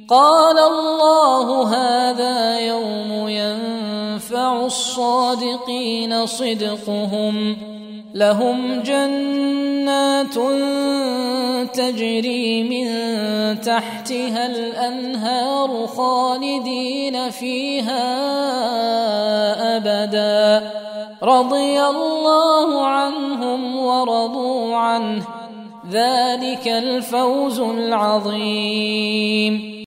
قال الله هذا يوم ينفع الصادقين صدقهم، لهم جنات تجري من تحتها الأنهار خالدين فيها أبدا، رضي الله عنهم ورضوا عنه، ذلك الفوز العظيم.